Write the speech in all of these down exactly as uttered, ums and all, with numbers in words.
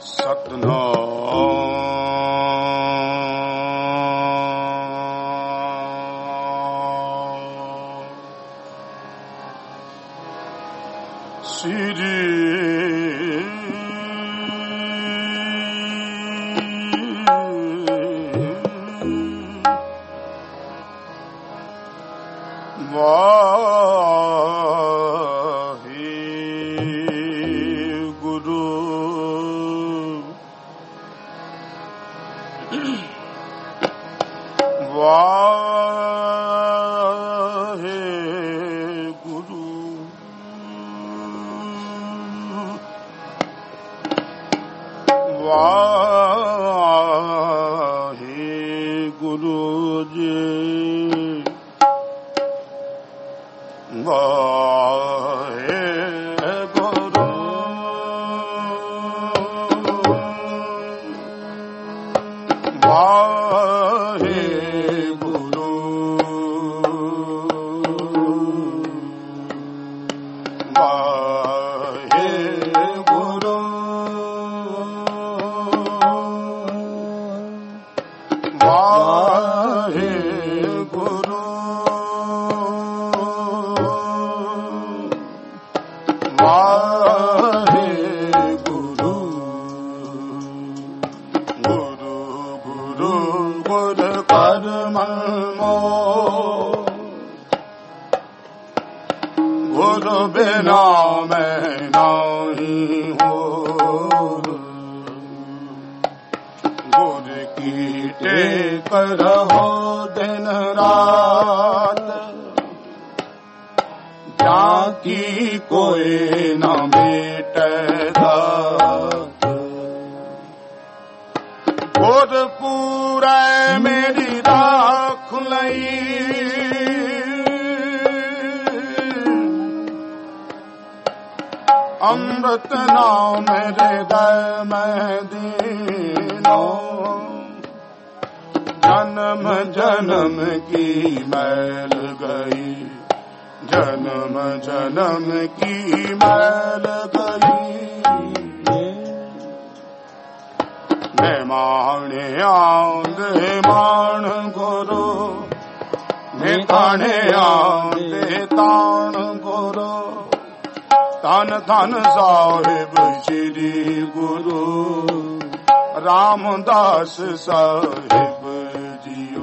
साहेब जियो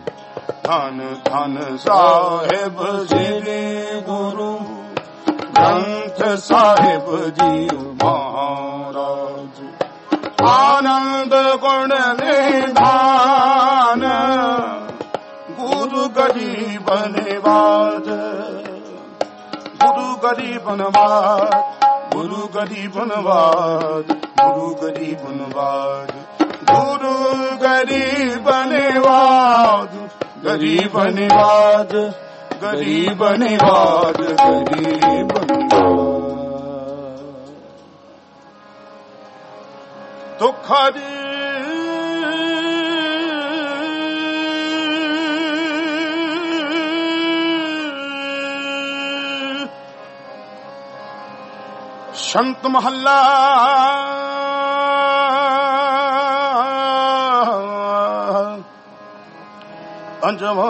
धन धन साहेब श्री गुरु ग्रंथ साहेब जियो महाराज आनंद गुण निधान गुरु गरीब निवाज गुरु गरीब नवाज गुरु गरीब नवाज गुरु गरीब नवाज गुरु गरीब निवाज गरीब निवाज गरीब निवाज गरीब दुख संत महल्ला पंजवा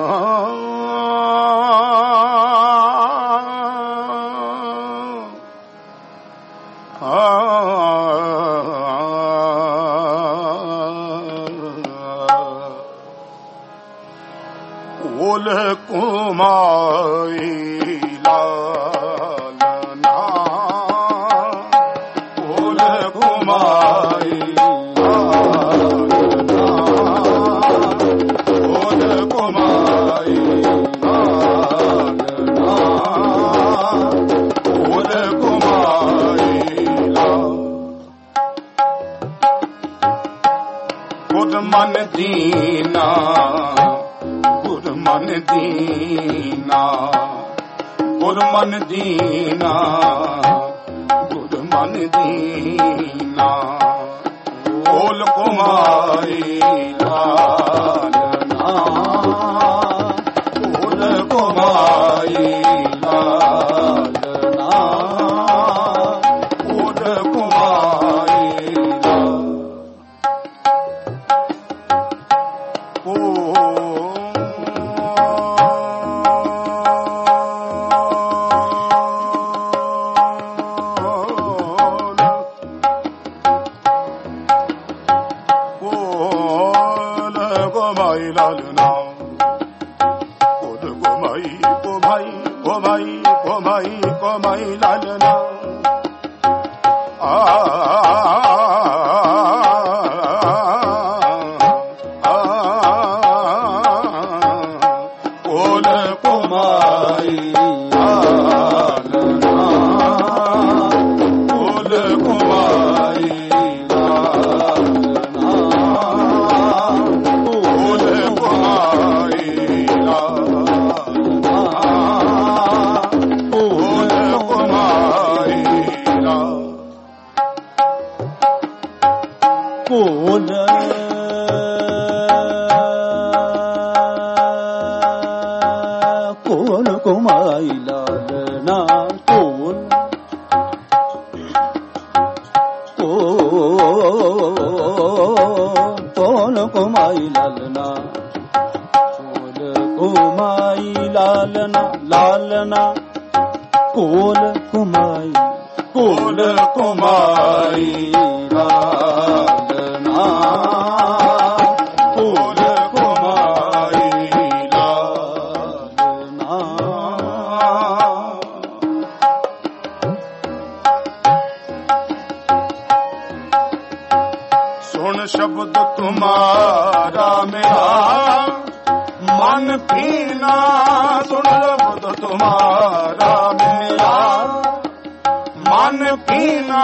ओल कुमाई लालना ओल कुमाई मन दीना गुर मन दीना गुर मन दीना गुर मन दीना ओल कुमारी लालना ओल कुमारी लालना ओल कुमारी ਲਾਲਨਾ ਕੋਦ ਕੋਮਾਈ ਕੋਮਾਈ ਕੋਮਾਈ ਕੋਮਾਈ ਕੋਮਾਈ ਲਾਲਨਾ ਆ ਕੋਲ ਕੋਮਾਈ ਲਾਲਨਾ ਕੋਲ ਕੋਮਾਈ ਲਾਲਨਾ ਕੋਲ ਕੋਮਾਈ ਲਾਲਨਾ ਕੋਲ ਕੋਮਾਈ ਲਾ ਕੋਲ ਕੋਲ ਕੁਮਾਈ ਲਾਲਨਾ ਕੋਲ ਕੋਲ ਕੁਮਾਈ ਲਾਲਨਾ ਕੋਲ ਕੁਮਾਈ ਲਾਲਨਾ ਲਾਲਨਾ ਕੋਲ ਕੁਮਾਈ ਕੋਲ ਕੁਮਾਈ ਲਾਲਨਾ ਕੋਲ ਕੁਮਾਈ ਲਾਲਨਾ ਸੁਣ ਸ਼ਬਦ ਤੁਮਾਰਾ ਮੇਰਾ ਮਨ ਪੀਨਾ ਸੁਣ ਸ਼ਬਦ ਤੁਮਾਰਾ ਮੇਰਾ ਮਨ ਪੀਨਾ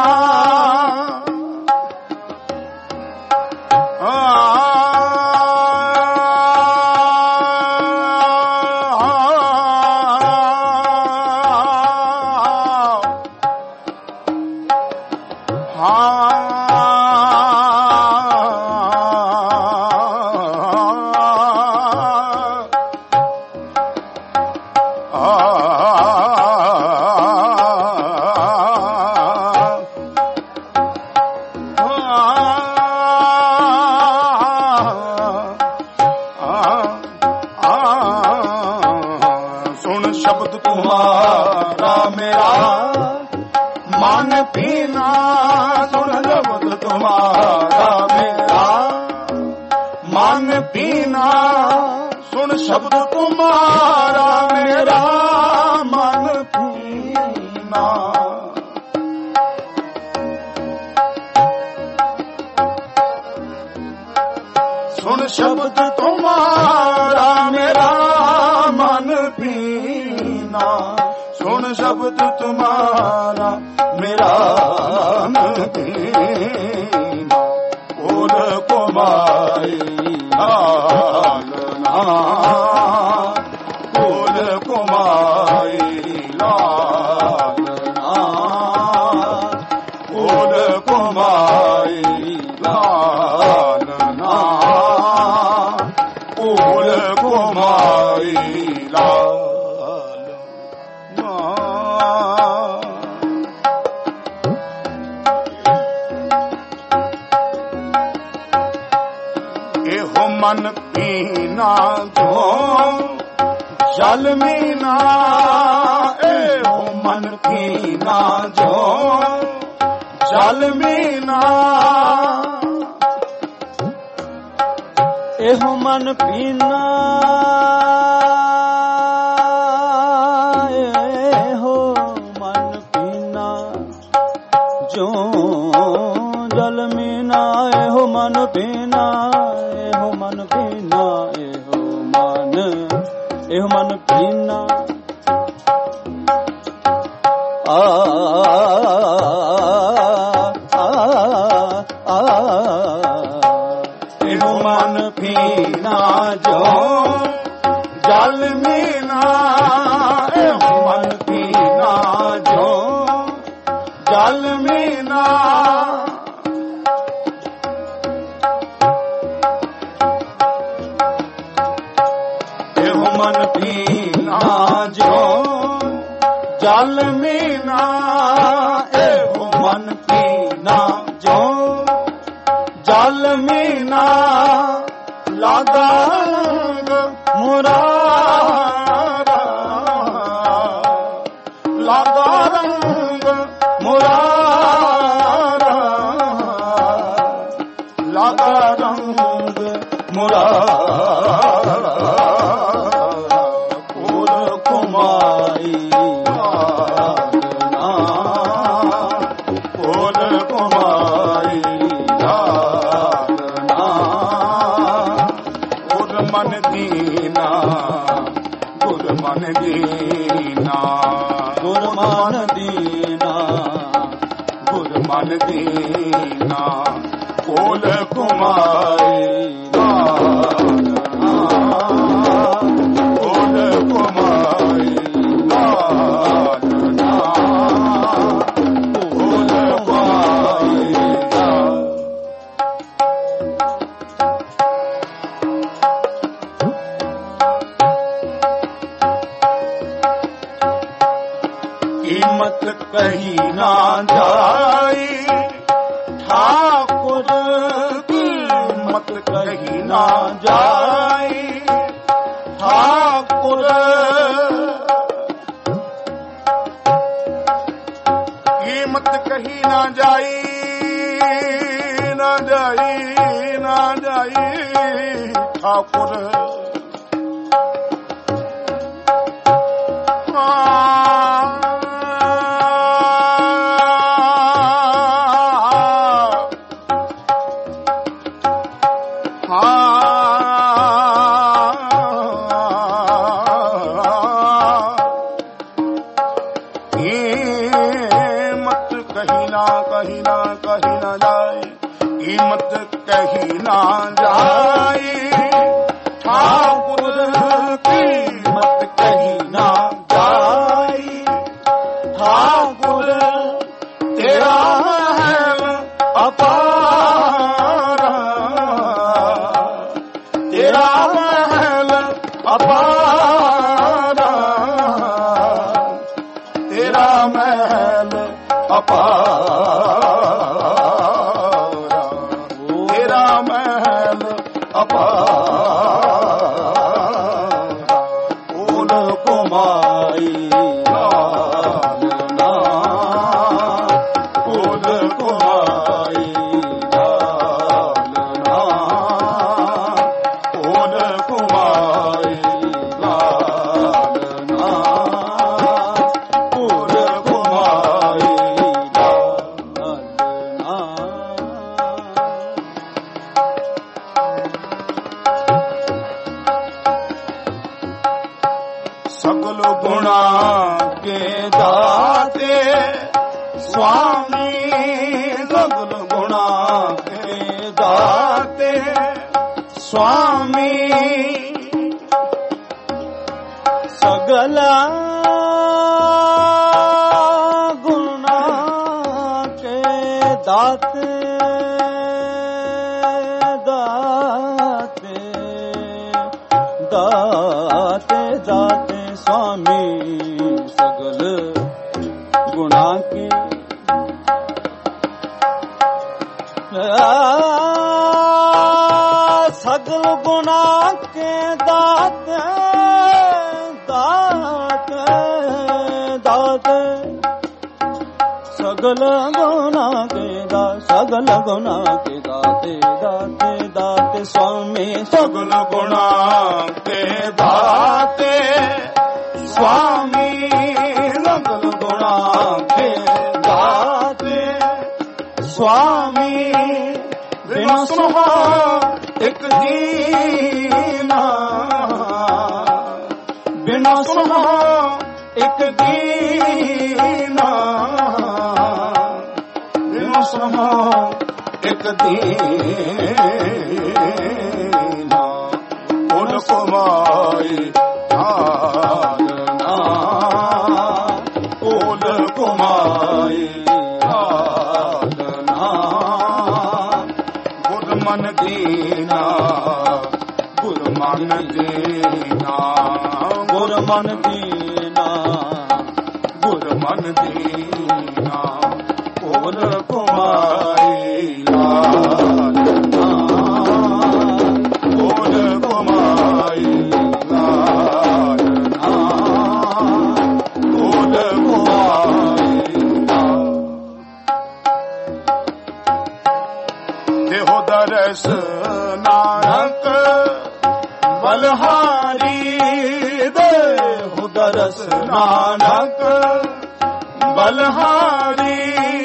ਸ਼ਬਦ ਤੁਮਾਰਾ ਮੇਰਾ ਮਨ ਪੀਨਾ ਸੁਣ ਸ਼ਬਦ ਤੁਮਾਰਾ ਮੇਰਾ ਮਨ ਪੀਨਾ ਸੁਣ ਸ਼ਬਦ ਤੁਮਾਰਾ ਮੇਰਾ ਮਨ ਪੀਨਾ ਸੁਣ ਸ਼ਬਦ ਤੁਮਾਰਾ ਮੇਰਾ ਮਨ ਪੀਨਾ ਸੁਣ ਸ਼ਬਦ ਤੁਮਾਰਾ ਮੇਰਾ ਮਨ ਪੀਨਾ ਕੋਲ ਕੁਮਾਈ ਲਾਲਨਾ ਕੋਲ ਕੁਮਾਈ ਲਾਲਨਾ ਕੋਲ ਕੁਮਾਈ ਲਾਲਨਾ ਕੋਲ ਕੁਮਾਈ ਲਾਲਨਾ ਇਹੋ ਮਨ ਪੀਨਾ ਜੋ ਜਲ ਮੀਨਾ ਇਹੋ ਮਨ ਪੀਨਾ ਜੋ ਜਲ ਮੀਨਾ ਇਹੋ ਮਨ ਪੀਨਾ ਇਹੋ ਮਨ ਪੀਨਾ ਜੋ ਜਲ ਮੀਨਾ ਇਹੋ ਮਨ ਪੀਨਾ ਇਹੋ ਮਨ ਪੀਨਾ ਇਹੋ ਮਨ ਇਹੋ ਮਨ ਪੀਨਾ ਆ ਇਹੋ ਮਨ ਪੀਨਾ ਜੋ ਜਲ ਮੀਨਾ ਇਹੋ ਮਨ ਪੀਨਾ ਜੋ ਜਲ ਮੀਨਾ ਇਹੋ ਮਨ ਪੀਨਾ ਜੋ ਜਲ ਮੀਨਾ ਇਹੋ ਮਨ ਪੀਨਾ ਜੋ ਜਲ ਮੀਨਾ ਲਾਗਾ ਰੰਗ ਮੁਰਾਰਾ ਲਾਗਾ ਰੰਗ ਮੁਰਾਰਾ ਲਾਗਾ ਰੰਗ ਮੁਰਾਰਾ ਮਨ ਦੀਨਾ ਕੋਲ ਕੁਮਾਈ ਨਾਨਕ ਕੋਲ ਕੁਮਾਈ ਨਾਨਕ ਕੋਲ ਕੁਮਾਈ ਕੀਮਤ ਕਹੀ ਨਾ ਜਾਈ ਠਾਕੁਰ ਕੀਮਤ ਕਹੀ ਨਾ ਜਾਈ ਠਾਕੁਰ ਕੀਮਤ ਕਹੀ ਨਾ ਜਾਈ ਨਾ ਜਾਈ ਨਾ ਜਾਈ ਠਾਕੁਰ ਕਹੀ ਨਾ ਜਾਈ ਠਾਕੁਰ ਕੀਮਤ ਕਹੀ ਨਾ ਜਾਈ ਠਾਕੁਰ ਤੇਰਾ ਹੈ ਅਪਾਰ ਤੇਰਾ ਮਹਿਲ ਅਪਾਰ ਤੇਰਾ ਮਹਿਲ ਅਪਾਰ ਸਗਲ ਗੁਣਾ ਕੇ ਦਾਤੇ ਸੁਆਮੀ ਸਗਲ ਗੁਣਾ ਕੇ ਦਾਤੇ ਸੁਆਮੀ ਸਗਲ ਗੁਣਾ ਕੇ ਦਾਤੇ ਦਾਤੇ ਦਾਤੇ ਦਾਤੇ स्वामी सगल गुणा के सगल गुणा के दात दात दात सगल गुणा के दात सगल गुणा के दाते दाते दाते स्वामी सगल गुणा के दाते स्वामी सगल गुणा के दाते स्वामी बिन सुहा एक दीना बिन सुहा एक दीना बिन सुहा एक दीना उन कुमाई कुमाई आदना गुर मन दीना गुर मन दीना गुर मन दीना गुर मन दीना गुर कुमाई आदना गुर कुमाई आदना गुर कुमाई देहो दरस नानक बलहारी देहो दरस नानक बलहारी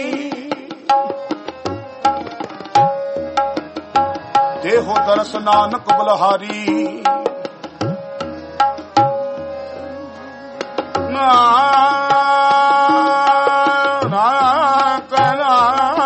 देहो दरस नानक बलहारी ना ना करा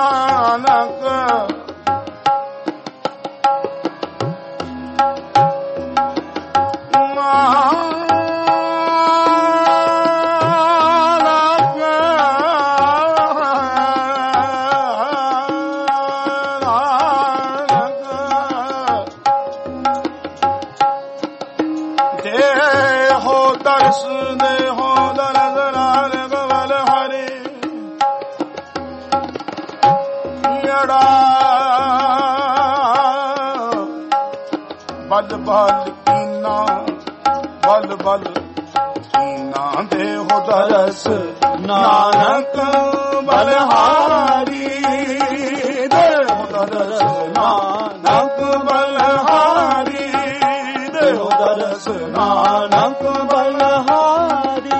ਦਰਸ ਦੇ ਹੋ ਦਰਸ ਨਾਨਕ ਬਲ ਹਰੀ ਜੜਾ ਬਲ ਬਲ ਕੀਨਾ ਬਲ ਬਲ ਕੀਨਾ ਦੇ ਹੋ ਦਰਸ ਨਾਨਕ ਬਲਹਾਰੀ ਦੇ ਹੋ ਦਰਸ ਨਾਨਕ ਬਲਹਾਰੀ ਦੇ ਹੋ ਦਰਸ ਨਾਨਕ ਬਲਹਾਰੀ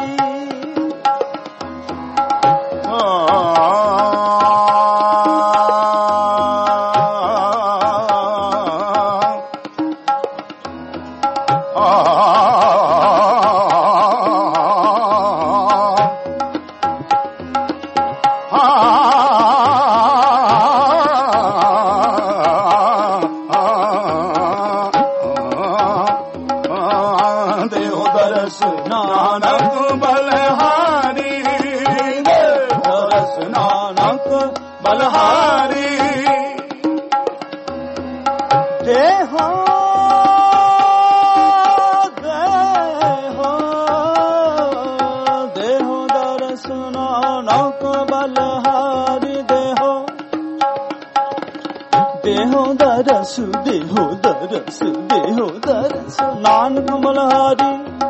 ਦਰਸ ਦੇਹੋ ਦਰਸ ਦੇਹੋ ਦਰਸ ਨਾਨਕ ਬਲਹਾਰੀ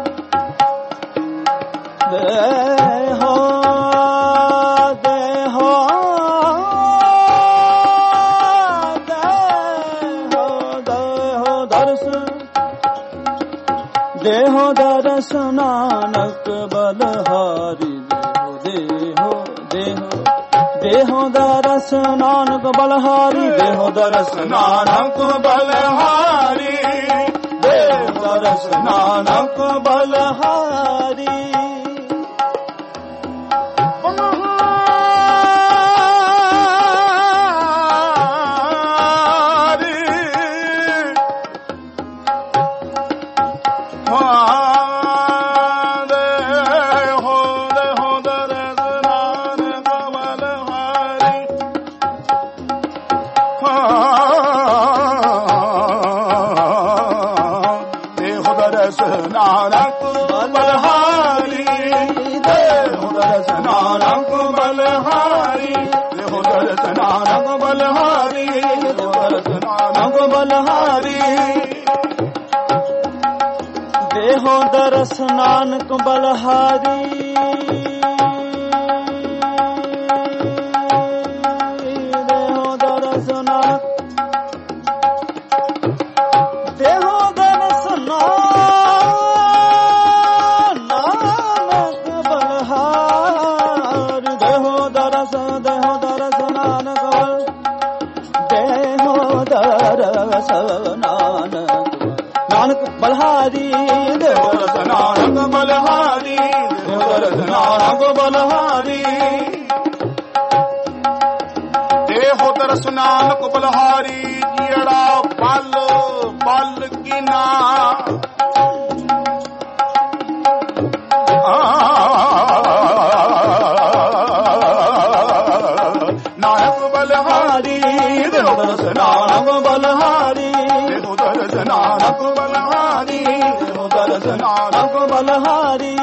ਦੇਹੋ ਦੇਹੋ ਦੇਹੋ ਦੇਹੋ ਦਰਸ ਦੇਹੋ ਦਰਸ ਨਾਨਕ ਬਲਹਾਰੀ ਦੇਹੋ ਦੇਹੋ ਦੇਹੋ ਦਰਸ ਨਾਨਕ ਬਲਹਾਰੀ ਦੇਹੋ ਦਰਸ ਨਾਨਕ ਬਲਹਾਰੀ ਦੇਹੋ ਦਰਸ ਨਾਨਕ ਬਲਹਾਰੀ ਦੇਹੋ ਦਰਸ ਨਾਨਕ ਬਲਹਾਰੀ ਦੇਹੋ ਦਰਸ ਨਾਨਕ ਦੇਹੋ ਦਰਸ ਨਾਨਕ ਬਲਹਾਰੀ ਦੇਹੋ ਦਰਸ ਦੇਹੋ ਦਰਸ ਨਾਨਕ ਦੇਹੋ ਦਰਸ ਨਾਨਕ ਨਾਨਕ ਬਲਹਾਰੀ ਦੇਹੋ ਦਰਸ ਨਾਨਕ ਬਲਹਾਰੀ ਦੇਹੋ ਦਰਸ ਨਾਨਕ ਬਲਹਾਰੀ ਦੇਹੋ ਦਰਸ ਨਾਨਕ ਬਲਹਾਰੀ ਜਿਹੜਾ ਬਲ ਬਲ ਕੀਨਾ ਨਾਨਕ ਬਲਹਾਰੀ ਦੇਹੋ ਦਰਸ ਨਾਨਕ ਬਲਹਾਰੀ ਦੇਹੋ ਦਰਸ ਨਾਨਕ ਬਲਹਾਰੀ ਦੇਹੋ ਦਰਸ ਨਾਨਕ ਬਲਹਾਰੀ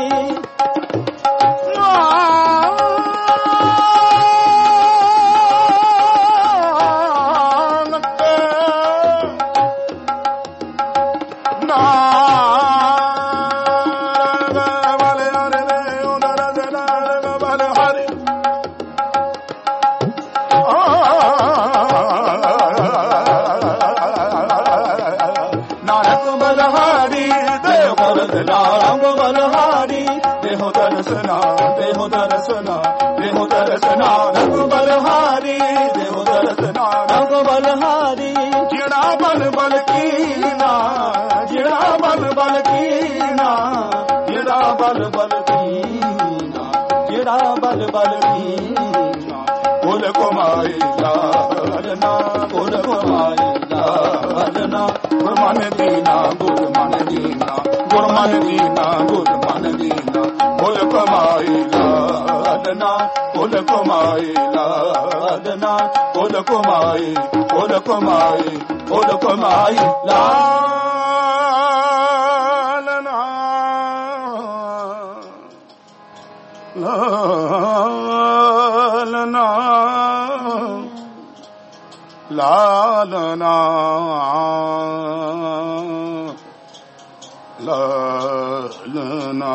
ਨਾਨਕ ਬਲਹਾਰੀ ਦੇਹੋ ਦਰਸ ਦੇਹੋ ਦਰਸ ਦੇਹੋ ਦਰਸ ਨਾਨਕ ਬਲਹਾਰੀ ਦੇਹੋ ਦਰਸ ਨਾਨਕ ਬਲਹਾਰੀ ਜਿਹੜਾ ਬਲ ਬਲ ਕੀਨਾ ਜਿਹੜਾ ਬਲ ਬਲ ਕੀਨਾ ਜਿਹੜਾ ਬਲ ਬਲ ਕੀਨਾ ਜਿਹੜਾ ਬਲ ਬਲ ਕੀਨਾ ਕੁਲ ਕਮਾਈ ਲਾਲਨਾ ਕੁਲ ਕਮਾਈ ਲਾਲਨਾ ਗੁਰਮਨ ਦੀਨਾ ਗੁਰਮਨ ਦੀਨਾ ਗੁਰਮਨ ਦੀਨਾ ਗੁਰਮਨ ਦੀਨਾ ਕੁਲ ਕਮਾਈ ਲਾਲਨਾ ਕੁਲ ਕਮਾਈ ਲਾਲਨਾ ਕੁਲ ਕਮਾਈ ਕੁਲ ਕਮਾਈ ਕੁਲ ਕਮਾਈ ਲਾਲਨਾ ਲਾਲਨਾ ਲਾਲਨਾ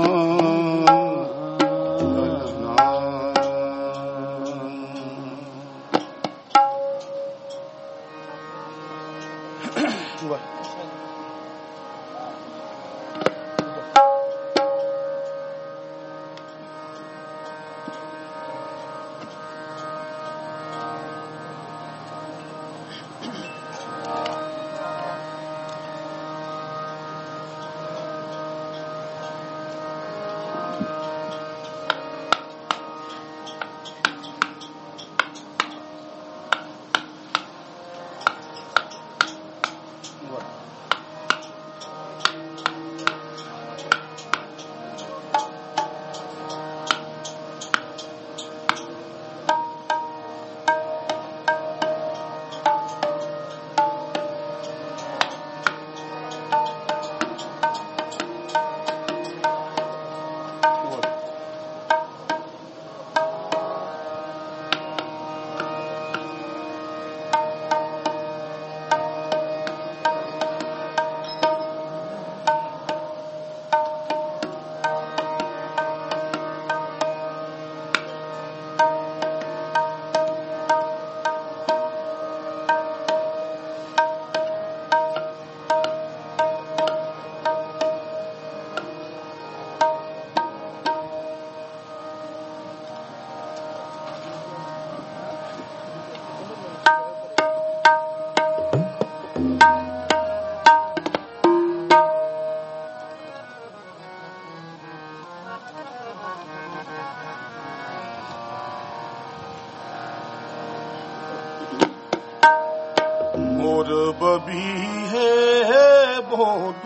मोर बबी है बहुत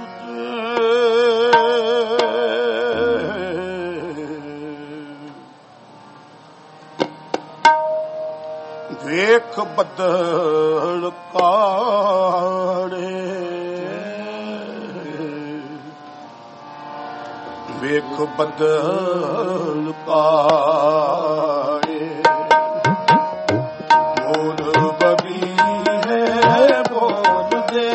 ਵੇਖ ਬੱਦਲ ਕਾੜੇ ਵੇਖ ਬੱਦਲ ਕਾੜੇ ਮੋਰ ਬਬੀ ਹੈ ਬੋਲ ਦੇ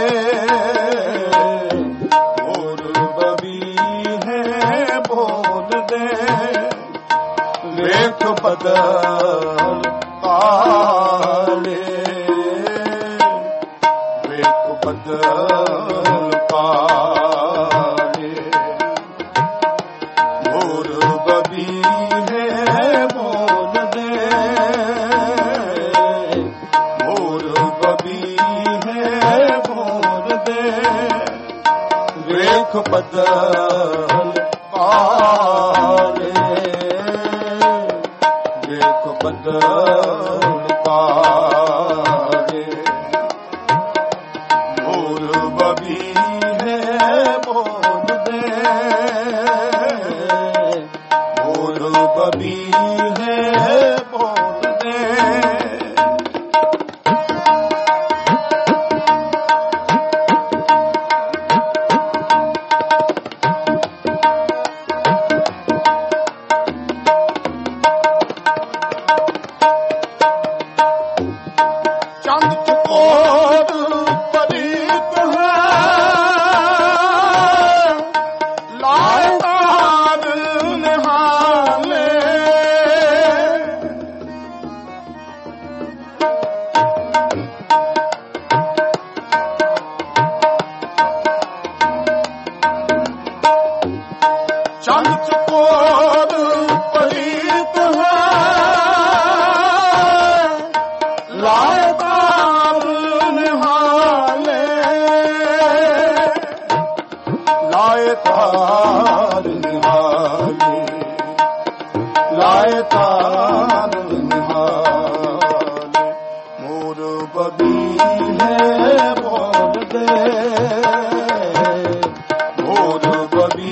ਮੋਰ ਬਬੀ ਹੈ ਬੋਲ ਦੇ ਵੇਖ ਬੱਦਲ ਕਾਲੇ ਵੇਖ ਬੱਦਲ ਕਾਲੇ ਮੋਰ ਬਬੀ ਹੈ ਬੋਲ ਦੇ ਮੋਰ ਬਬੀ ਹੈ ਬੋਲ ਦੇ ਵੇਖ ਬੱਦਲ ਕਾਲੇ ਵੇਖ ਬੱਦਲ ਕਾਲੇ ਮੋਰ ਬਬੀ ਹੈ ਬੋਲ ਦੇ ਮੋਰ ਬਬੀ ਹੈ ਬੋਲ ਦੇ ਚੰਦ ਚਕੋਰ ਪਰੀਤ ਹੈ ਲਾਏ ਤਾਰ ਨਿਹਾਲੇ ਲਾਏ ਤਾਰ ਨਿਹਾਲੇ ਲਾਏ ਤਾਰ ਨਿਹਾਲੇ ਮੋਰ ਬਬੀ ਹੈ ਬੋਲ ਦੇ ਮੋਰ ਬਬੀ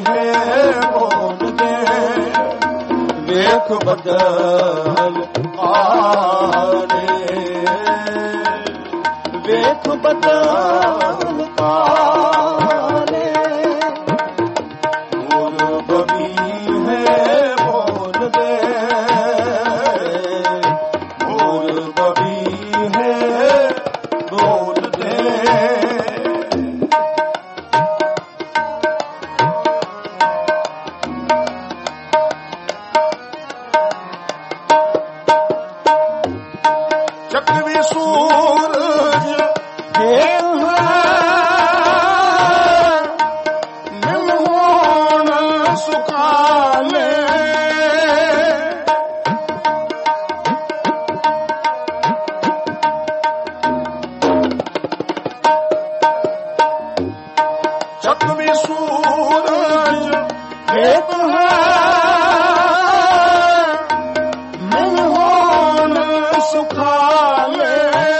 ਵੇਖ ਬੱਦਲ ਕਾਲੇ ਵੇਖ ਬੱਦਲ ਕਾਲੇ ਮੋਰ ਬਬੀ ਹੈ ਬੋਲ ਦੇ ਮੋਰ ਬਬੀ सूरज खेत है मिल होन सुखाले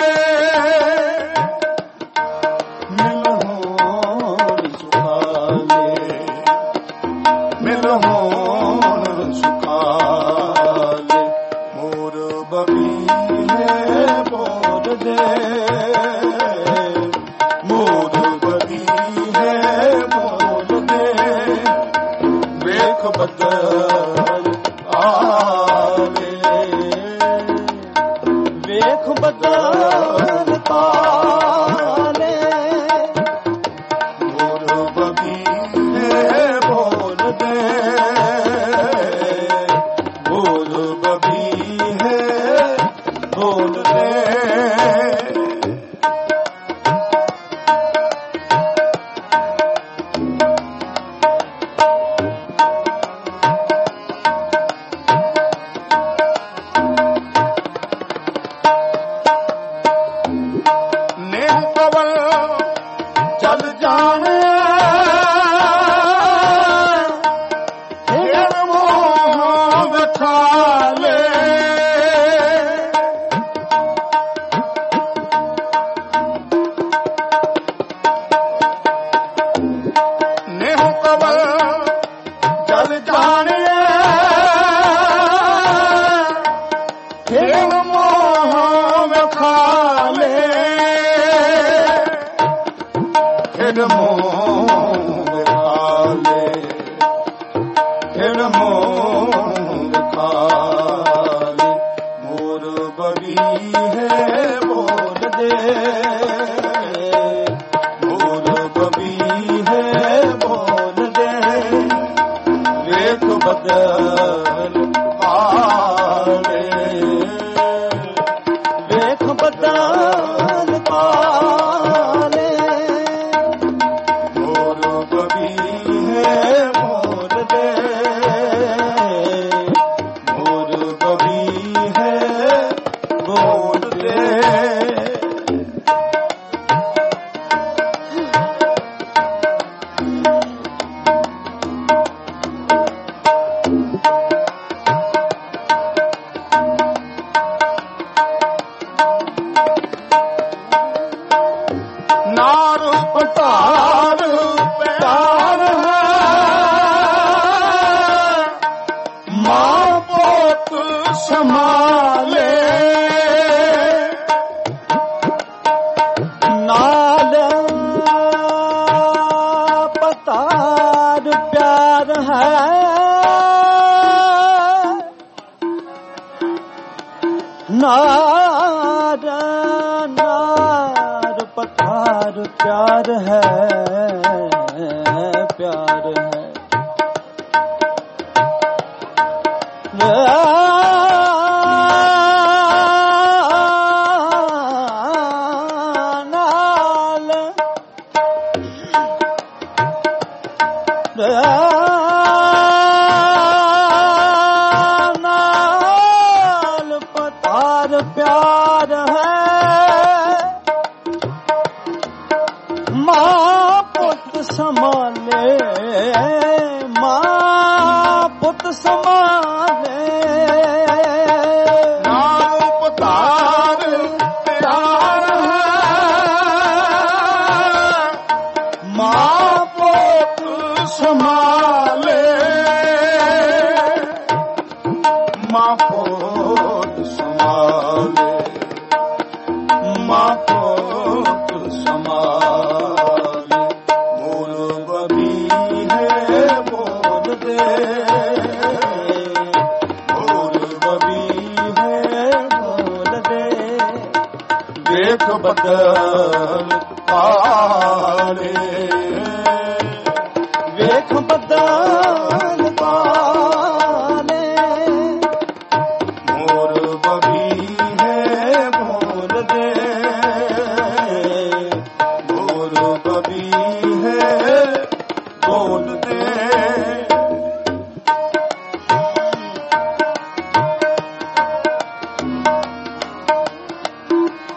मिल होन सुखाले मिल होन सुखाले मोर बबी है बोल दे मोर बबी है बोल दे ਵੇਖ ਬੱਦਲ ਆਵੇ ਵੇਖ ਬੱਦਲ ਕਾਲੇ ਮੋਰ ਬਬੀ ਹੈ ਬੋਲ ਦੇ ਬੋਲ ਬਬੀ ਹੈ ਬੋਲ ਦੇ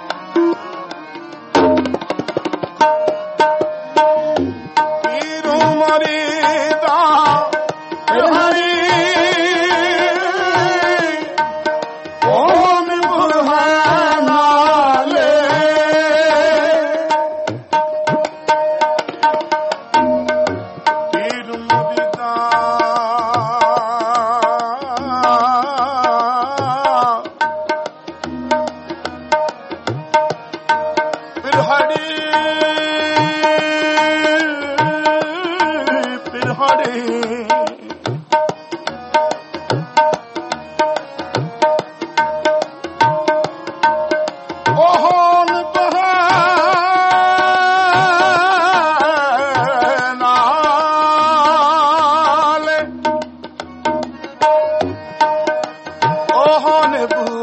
Iro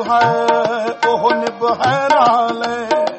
ਹੈ ਉਹ ਨਿਬਹਿਰਾਲੇ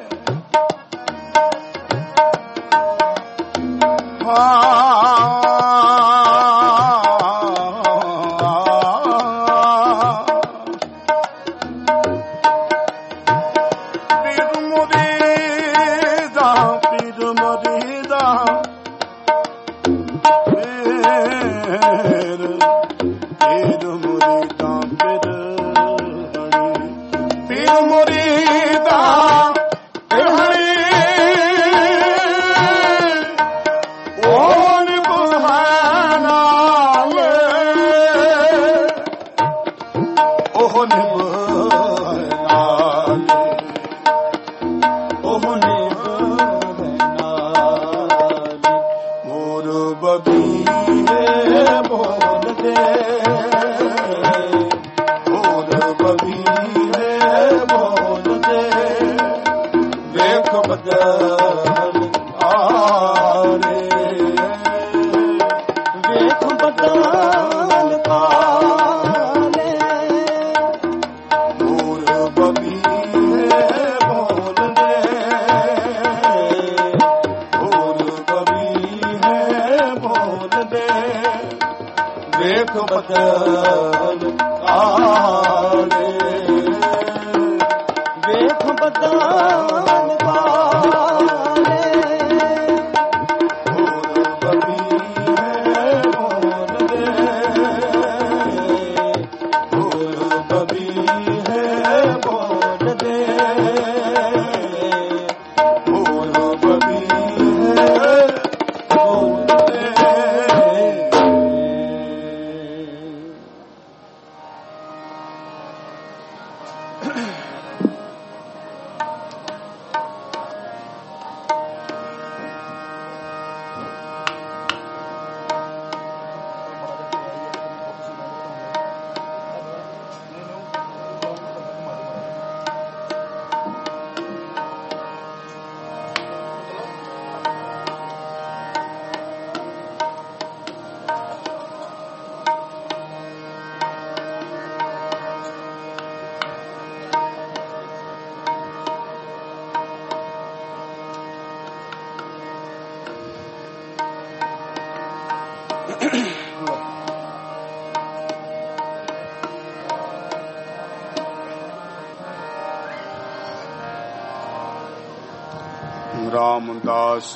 ਰਾਮਦਾਸ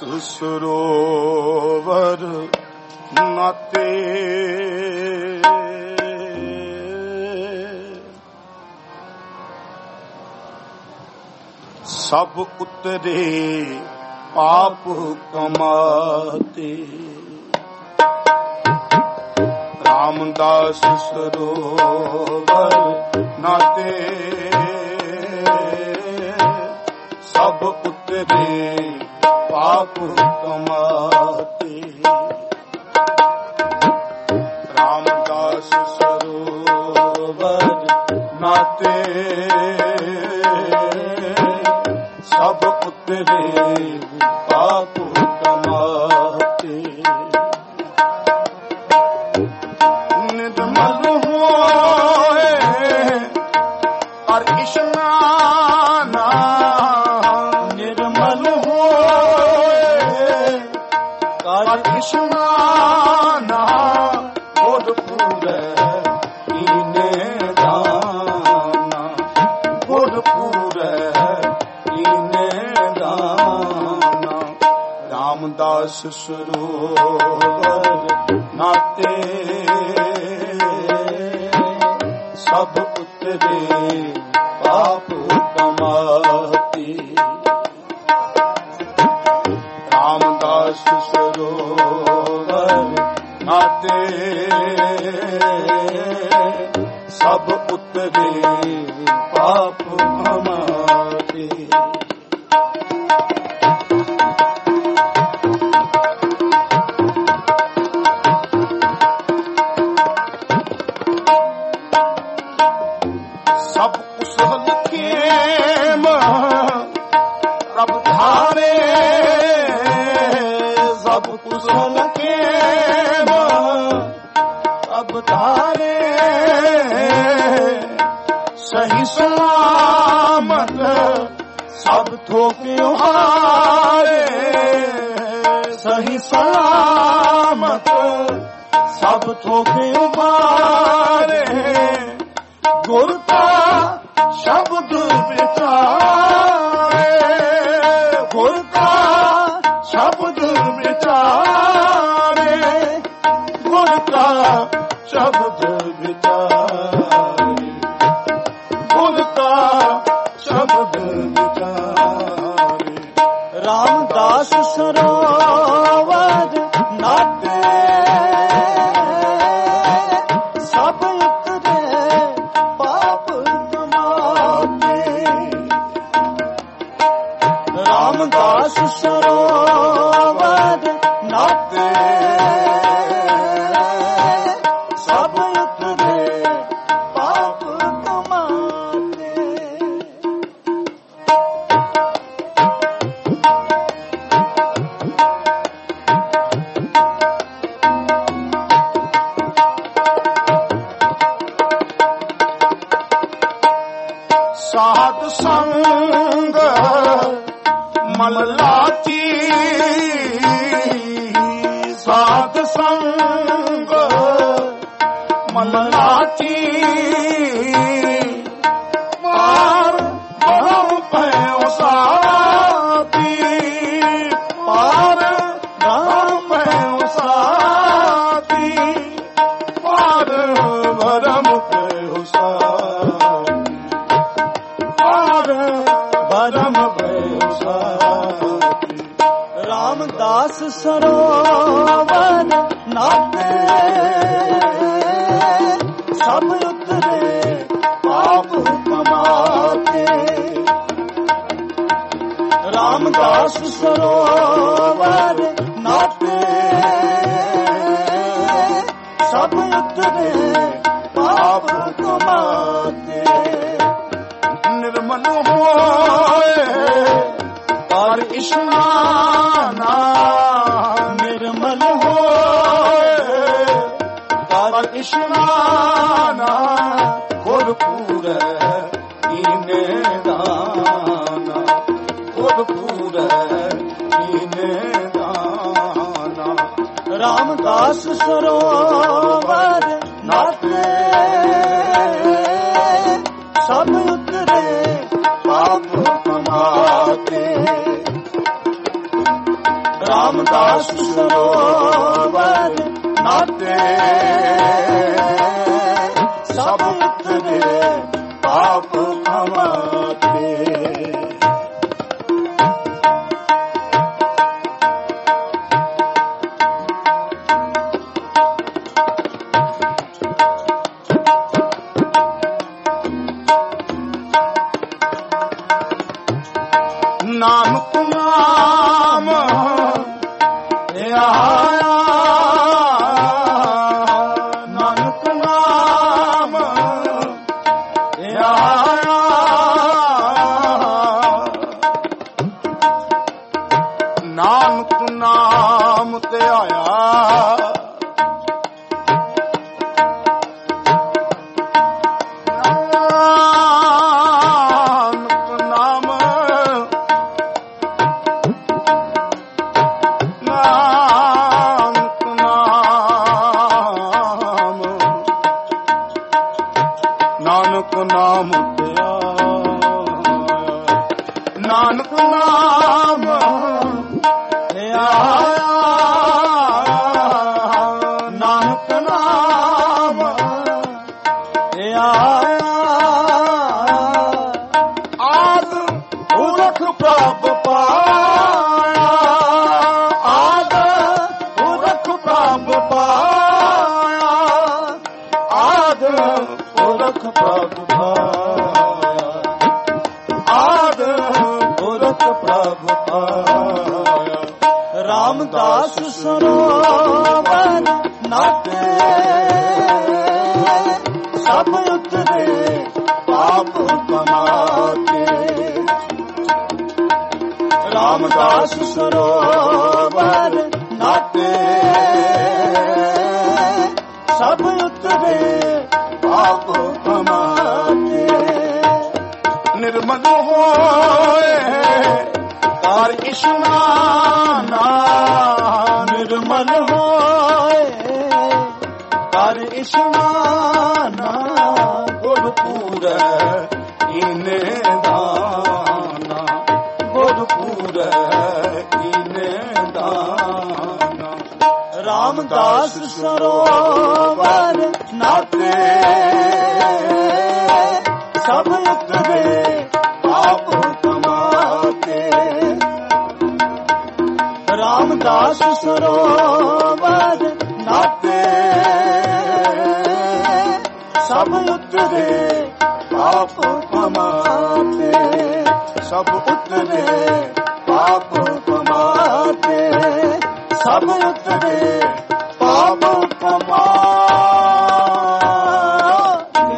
ਸਰੋਵਰ ਨਾਤੇ ਸਭ ਉਤਰੇ ਪਾਪ ਕਮਾਤੇ ਰਾਮਦਾਸ ਸਰੋਵਰ ਨਾਤੇ ਸਭ ਉਤਰੇ ਪਾਪ ਕਮਾਤੇ ਰਾਮਦਾਸ ਸਰੋਵਰ ਨਾਤੇ ਸਭ ਉਤਰੇ ਪਾਪ ਕਮਾਤੇ ਨਿਰਮਲ ਹੋਏ ਔਰ ਇਸ਼ਨਾਨ ਇਸ਼ਨਾਨਾ ਬੋਧ ਪੂਰੇ ਕੀਨੇ ਦਾਨਾ ਬੋਧ ਪੂਰੇ ਕੀਨੇ ਦਾਨਾ ਰਾਮਦਾਸ ਸਰੋਵਰ ਨਾਤੇ ਸਭ ਉਤਰੇ ਪਾਪ ਕਮਾਤੀ ਰਾਮਦਾਸ ਸਰੋਵਰ ਨਾਤੇ ਸਭ ਉਤਰੇ ਪਾਪ ਕਮਾਤੇ ਸਭ ਕੁਸਲ ਖੇਮ ਰੱਬ ਧਾਰੇ ਸਭ ਕੁਸਲ ਖੇਮ ਰੱਬ ਧਾਰੇ ਸਹੀ ਸਲਾਮਤ ਸਭ ਥੋਕ ਉਹਾਰੇ, ਸਹੀ ਸਲਾਮਤ ਸਭ ਥੋਕ ਉਹਾਰੇ, ਗੁਰ ਕਾ ਸ਼ਬਦ ਵਿਚਾਰੇ, ਗੁਰ ਕਾ ਸ਼ਬਦ ਵਿਚਾਰੇ, ਗੁਰ ਕਾ ਸ਼ਬਦ ਵਿਚਾਰੇ, ਗੁਰ ਕਾ ਸ਼ਬਦ ਵਿਚਾਰੇ। ਰਾਮਦਾਸ ਸਰੋਵਰ ਨਾਤੇ ਸਭ ਉਤਰੇ ਪਾਪ ਕਮਾਤੇ, ਰਾਮਦਾਸ ਸਰੋਵਰ ਨਾਤੇ ਸਭ ਉਤਰੇ ਪਾਪ ਕਮਾਤੇ। ਸਾਧ ਸੰਗ ਮਲ ਲਾਚੀ, ਸਾਧ ਸੰਗ ਮਲ ਲਾਚੀ, ਪਾਰ ਬ੍ਰਹਮ ਪਇਓ ਸਾਥੀ, ਪਾਰ ਬ੍ਰਹਮ ਪਇਓ ਸਾਥੀ, ਪਾਰ ਬ੍ਰਹਮ ਪਇਓ ਸਾਥੀ, ਬਰਮ ਭਇਓ ਸਾਥੀ। ਰਾਮਦਾਸ ਸਰੋਵਰ ਨਾਤੇ ਸਭ ਉਤਰੇ ਪਾਪ ਕਮਾਤੇ, ਰਾਮਦਾਸ ਸਰੋਵਰ ਨਾਤੇ ਸਭ ਉਤਰੇ ਪਾਪ ਕਮਾਤੇ। ਨਿਰਮਲ ਹੋਏ ਕਰ ਇਸ਼ਨਾਨਾ, ਨਿਰਮਲ ਹੋਏ ਕਰ ਇਸ਼ਨਾਨਾ, ਗੁਰ ਪੂਰੈ ਕੀਨੇ ਦਾਨਾ, ਗੁਰ ਪੂਰੈ ਕੀਨੇ ਦਾਨਾ। ਰਾਮਦਾਸ ਸਰੋਵਰ ਨਾਤੇ ਸਭ ਉਤਰੇ ਪਾਪ ਕਮਾਤੇ, ਰਾਮਦਾਸ ਸਰੋਵਰ ਨਾਤੇ ਸਭ ਉਤਰੇ ਪਾਪ ਕਮਾਤੇ। ਨਾਨਕ ਨਾਮ ਆਇਆ, ਨਾਨਕ ਨਾਮ ਆਇਆ, ਨਾਨਕ ਨਾਮ ਤੇ ਆਇਆ, ਨਾਨਕ ਨਾਮ ਤੇ ਆਇਆ, ਨਾਨਕ ਨਾਮ ਆਇਆ, ਨਾਨਕ ਨਾਮ ਆਇਆ। ਆਦ ਪੁਰਖ ਪ੍ਰਭ ਪਾਇਆ, ਆਦ ਪੁਰਖ ਪ੍ਰਭ ਪਾਇਆ, ਆਦ ਪੁਰਖ ਪ੍ਰਭ ਪਾਇਆ, ਆਦ ਪੁਰਖ ਪ੍ਰਭ ਪਾਇਆ। ਰਾਮਦਾਸ ਸਰੋਵਰ ਨਾਤੇ ਸਭ ਉਤਰੇ ਪਾਪ ਕਮਾਤੇ, ਰਾਮਦਾਸ ਸਰੋਵਰ ਨਾਤੇ ਸਭ ਉਤਰੇ ਪਾਪ ਕਮਾਤੇ। ਨਿਰਮਲ ਹੋਏ ਕਰ ਇਸ਼ਨਾਨਾ ਨਿਰਮਲ ਹੋਏ ਕਰ ਇਸ਼ਨਾਨਾ ਗੁਰ ਪੂਰੈ ਇਨੇ ਦਾਨਾ ਗੁਰ ਪੂਰੈ ਇਨੇ ਦਾਨਾ ਰਾਮਦਾਸ ਸਰੋਵਰ ਨਾਤੇ ਸਭ ਉਤਰੇ ਆਪ ਕਮਾਤੇ ਰਾਮਦਾਸ ਸਰੋਵਰ ਨਾਤੇ ਸਭ ਉਤਰੇ ਆਪ ਕਮਾਤੇ ਸਭ ਉਤਰੇ ਆਪ ਕਮਾਤੇ ਸਭ ਉਤਰੇ ਆਪ ਕਮਾਤੇ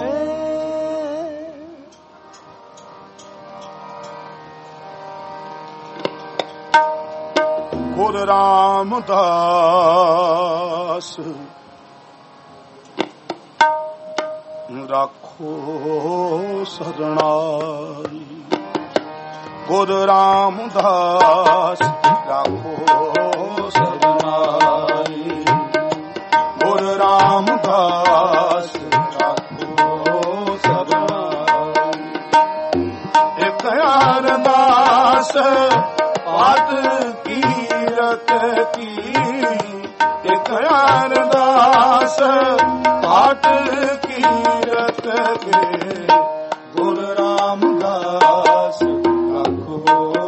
ਗੁਰ ਰਾਮਦਾਸ ਰਾਖੋ ਸਰਣਾਈ ਗੁਰ ਰਾਮਦਾਸ ਰਾਖੋ ਸਰਣਾਈ ਗੁਰ ਰਾਮਦਾਸ ਰਾਖੋ ਸਰਣਾਈ ਇਕ ਅਰਦਾਸ ਪਾਠ ਕੀਰਤ ਕੀ ਇਕ ਅਰਦਾਸ ਪਾਠ ਕੀਰਤ ਕੇ ਗੁਰ ਰਾਮਦਾਸ ਰਾਖੋ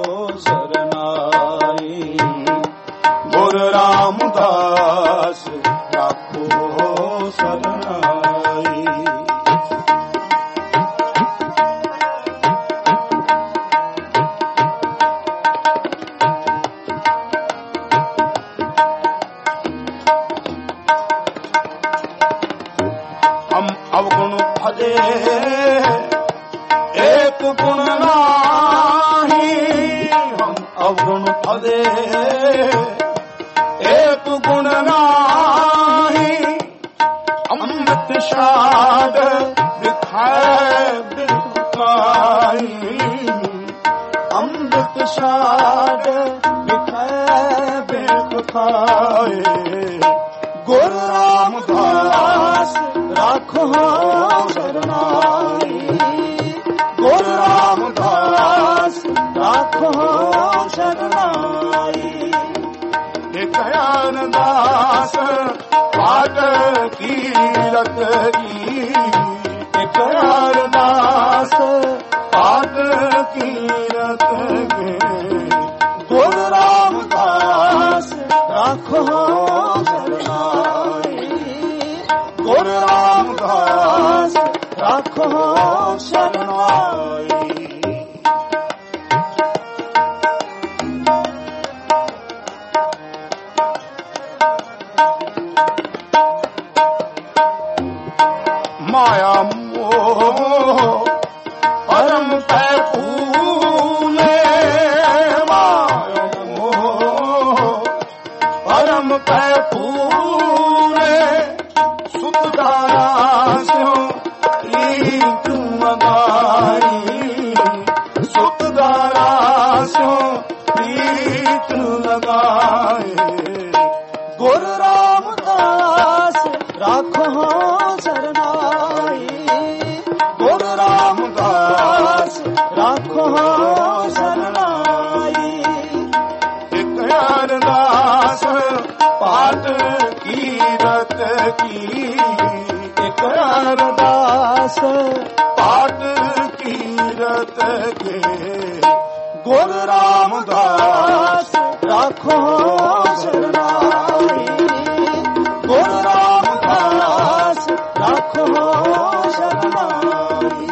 ਸਰਨਾਈ ਗੁਰ ਰਾਮਦਾਸ ਰਾਖੋ ਸਰਨਾਈ अवगुण भजे एक गुण नाही हम अवगुण भजे एक गुण नाही अमृत शाद दिखाए बिखाई अमृत शाद दिखाए बिखाए गुरु रामदास राखो शरणाई गुरु रामदास राखो शरणाई एक अरदास पाठ कीरत की एक अरदास पाठ कीरत के गुरु रामदास राखो शरणाई गुरु रामदास राखो शरणाई माया मोह परम पै फूले माया मोह परम पै फूले सुतदारा स्यो प्रीत लगाई सुतदारा स्यो प्रीत लगाए गुरु रामदास राखो शरणाई गुरु रामदास राखो शरणाई एक अरदास पाठ कीरत की एक अरदास पाठ कीरत के गुरु रामदास राखो शरणाई गुरु रामदास राखो शरणाई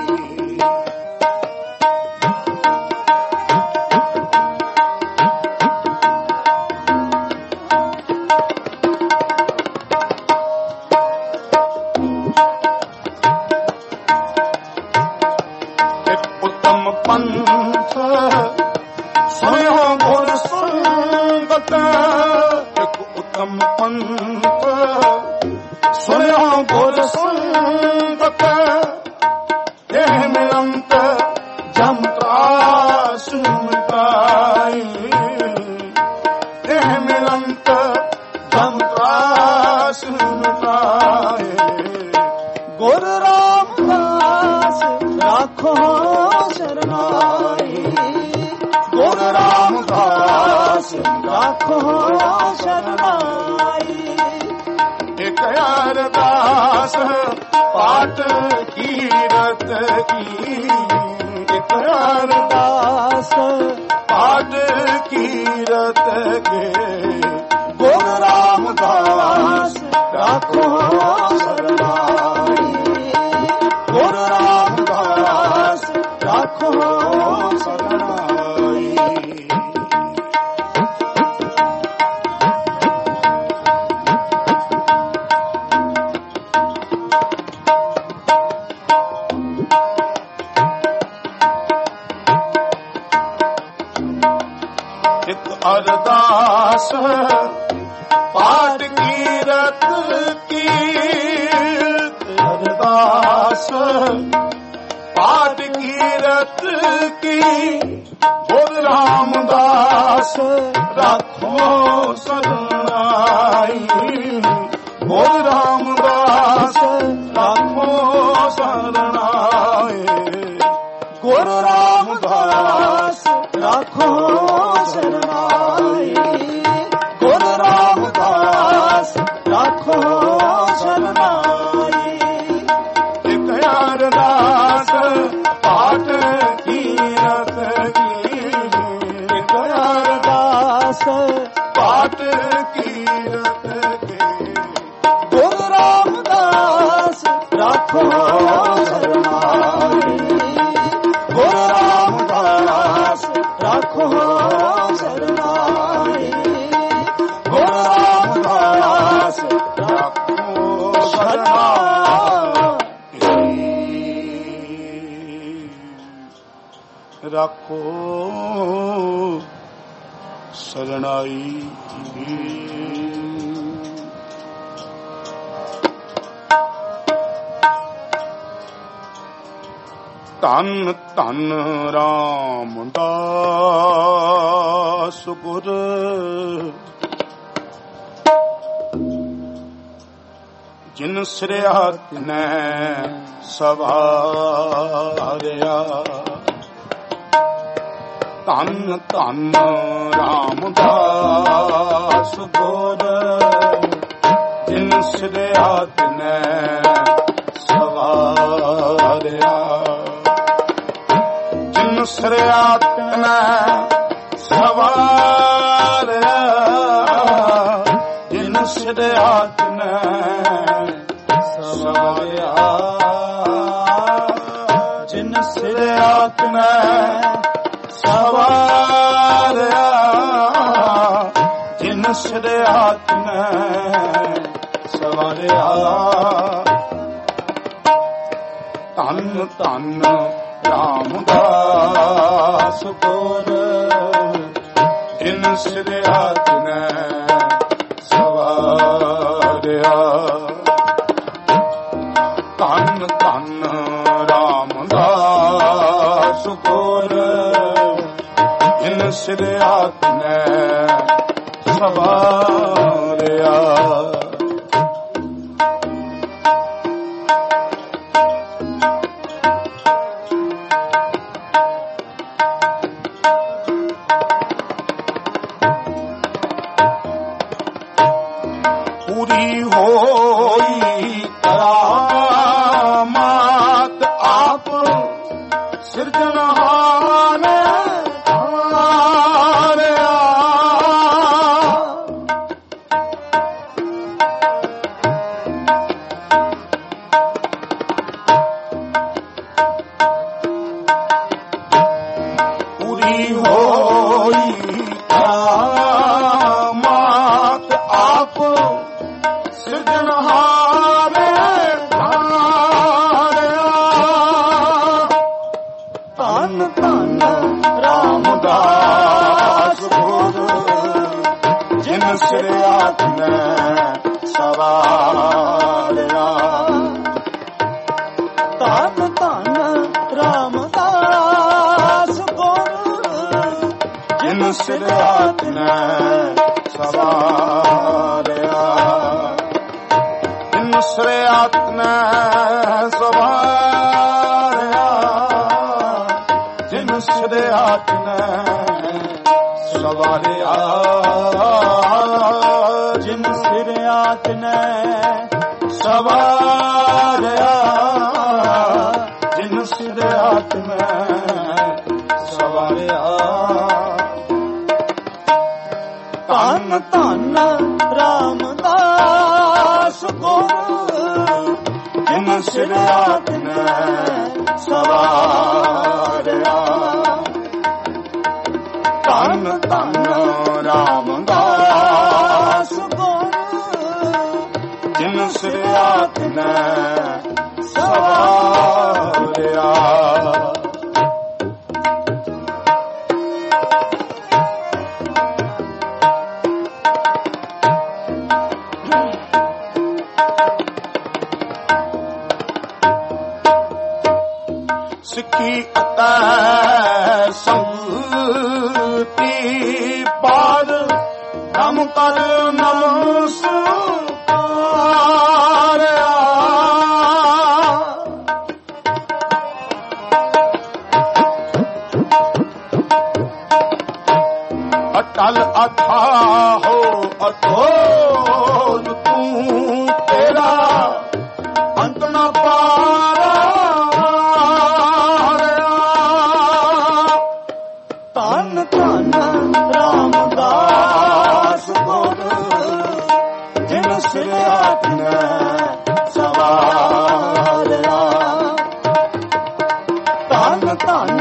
पंथ सुनो गुर संगत एक उत्तम पंथ सुनो गुर संगत ਜਮਤਰਾਸ ਮਿਟਾਈ, ਇਹ ਮਿਲੰਤ ਜਮਤਰਾਸ ਮਿਟਾਏ। ਗੁਰ ਰਾਮਦਾਸ ਰਾਖੋ ਸ਼ਰਨਾਈ, ਗੁਰ ਰਾਮਦਾਸ ਰਾਖੋ ਸ਼ਰਨਾਈ। ਇਕ ਅਰਦਾਸ ਪਾਠ ਕੀਰਤ ਕੀ, ਇਕ ਅਰਦਾਸ ਪਾਠ ਕੀਰਤ ਕੇ। ਗੁਰ ਰਾਮਦਾਸ ਰਾਖੋ ਸ਼ਰਨਾਈ, ਗੁਰ ਰਾਮਦਾਸ ਰਾਖੋ ਸ਼ਰਨਾਈ। ਅਰਦਾਸ ਪਾਠ ਕੀਰਤ ਕੀ, ਅਰਦਾਸ ਪਾਠ ਕੀਰਤ ਕੀ। ਗੁਰ ਰਾਮਦਾਸ ਰਾਖੋ ਸ਼ਰਨਾਈ, ਗੁਰ ਰਾਮਦਾਸ ਰਾਖੋ ਸ਼ਰਨਾਈ। ਗੁਰ ਰਾਮਦਾਸ ਰਾਖੋ ਸ਼ਰਨਾਈ, ਗੁਰ ਰਾਮਦਾਸ ਰਾਖੋ ਸ਼ਰਨਾਈ। ਇਕ ਅਰਦਾਸ ਪਾਠ ਕੀਰਤ ਕੀ, ਇਕ ਅਰਦਾਸ ਪਾਠ ਕੀਰਤ ਕੀ। ਗੁਰ ਰਾਮਦਾਸ ਰਾਖੋ ਸ਼ਰਨਾਈ, ਗੁਰ ਰਾਮਦਾਸ ਰਾਖੋ ਸ਼ਰਨਾਈ, ਗੁਰ ਰਾਮਦਾਸ ਰਾਖੋ ਸ਼ਰਨਾਈ। ਰਾਖੋ ਸ਼ਰਨਾਈ। ਧੰਨ ਧੰਨ ਰਾਮਦਾਸ ਗੁਰ, ਜਿਨ ਸਿਰਿਆ ਤਿਨੈ ਸਵਾਰਿਆ। ਧੰਨ ਧੰਨ ਰਾਮਦਾਸ ਗੁਰ, ਜਿਨ ਸਿਰਿਆ ਤਿਨੈ ਸਵਾਰਿਆ। ਜਿਨ ਸਿਰਿਆ ਤਿਨੈ ਸਵਾਰਿਆ, ਜਿਨ ਸਿਰਿਆ ਤਿਨੈ ਸਵਾਰਿਆ। ਜਿਨ ਸਿਰਿਆ ਤਿਨੈ ਸਵਾਰਿਆ, ਜਿਨ ਸਿਰਿਆ ਤਿਨੈ ਸਵਾਰਿਆ। ਧੰਨ ਧੰਨ ਰਾਮਦਾਸ ਗੁਰ, ਜਿਨ ਸਿਰਿਆ ਤਿਨੈ ਸਵਾਰਿਆ। ਧੰਨ ਧੰਨ ਰਾਮਦਾਸ ਗੁਰ, ਜਿਨ ਸਿਰਿਆ ਤਿਨੈ ਸਵਾਰਿਆ। ਪੂਰੀ ਹੋਈ ਕਰਾਮਾਤ ਆਪ ਸਿਰਜਣਹਾਰ ਹਾਰਿਆ। ਪੂਰੀ ਹੋਈ ਕਰਾਮਾਤ ਆਪ ਸਿਰਜਣਹਾਰ ਹਾਰਿਆ। ਧੰਨ ਧੰਨ ਰਾਮਦਾਸ ਗੁਰ, ਜਿਨ ਸਿਰਿਆ ਤਿਨੈ ਸਵਾਰਿਆ। ਧੰਨ ਧੰਨ ਰਾਮਦਾਸ ਜਿਨ ਸਿਰ ਆਤਮੈ ਸਵਾਰਿਆ, ਜਿਨ ਸਿਰ ਆਤਮੈ ਸਵਾਰਿਆ, ਜਿਨ ਸਿਰ ਆਤਮੈ ਸਵਾਰਿਆ, ਜਿਨ ਸਿਰ ਆਤਮੈ ਸਵਾਰਿਆ, ਜਿਨ ਸਿਰ ਆਤਮੈ ਸਵਾਰਿਆ। ਧੰਨ ਧੰਨ ਰਾਮਦਾਸ ਗੁਰੂ, ਜਿਨ ਸਿਰ ਆਤਮੈ ਸਵਾਰਿਆ। ਧੰਨ ਧੰਨ ਰਾਮਦਾਸ ਗੁਰੂ, ਜਿਨ ਸਿਰ ਆਤਮੈ ਸਵਾਰਿਆ। ਸਿੱਖੀ ਅਤੈ ਸੰਗਤੀ ਪਾਦ, ਨਮ ਕਰ ਨਮਸਕਾਰਿਆ। ਅਟਲ ਅਥਾਹੋ ਅਥੋਲ ਤੂੰ, ਤੇਰਾ ਅੰਤ ਨ ਪਾਰਾ। ਧੰਨ ਧੰਨ ਰਾਮਦਾਸ ਗੁਰੂ, ਜਿਨ ਸਿਰ ਆਤਮੈ ਸਵਾਰਿਆ। ਧੰਨ ਧੰਨ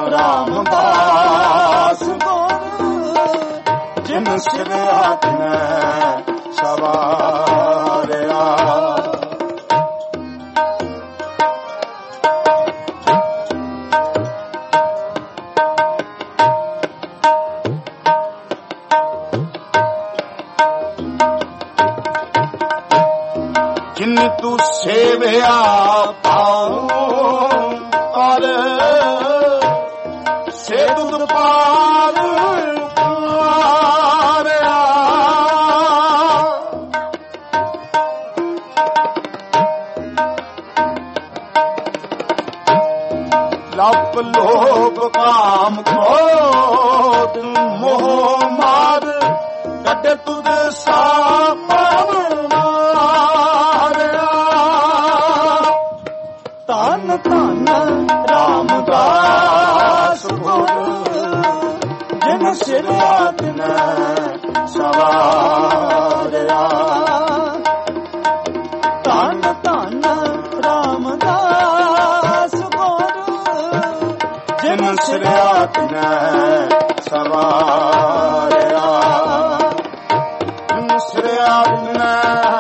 ਰਾਮਦਾਸ ਗੁਰੂ, ਜਿਨ ਸਿਰ ਆਤਮੈ ਸਵਾਰਿਆ। ਜਿਨ ਤੂੰ ਸੇਵਿਆ ਪਾਉ ਕਰ, ਸੇ ਤੁਧ ਪਾਰ ਉਤਾਰਿਆ। ਲੱਪ ਲੋਭ ਕਾਮ ਕ੍ਰੋਧ ਮੋਹ ਮਾਰ, ਕੱਢੇ ਤੁਧ ਸਾਪਾਵ ਮਾਰਿਆ। ਧੰਨ ਧੰਨ ਰਾਮਦਾਸ ਗੁਰੂ, ਜਿਨ ਸਿਰ ਆਤਮੈ ਸਵਾਰਿਆ। ਧੰਨ ਧੰਨ ਰਾਮਦਾਸ ਗੁਰੂ, ਜਿਨ ਸਿਰ ਆਤਮੈ ਸਵਾਰਿਆ। ਜਿਨ ਸਿਰ ਆਤਮੈ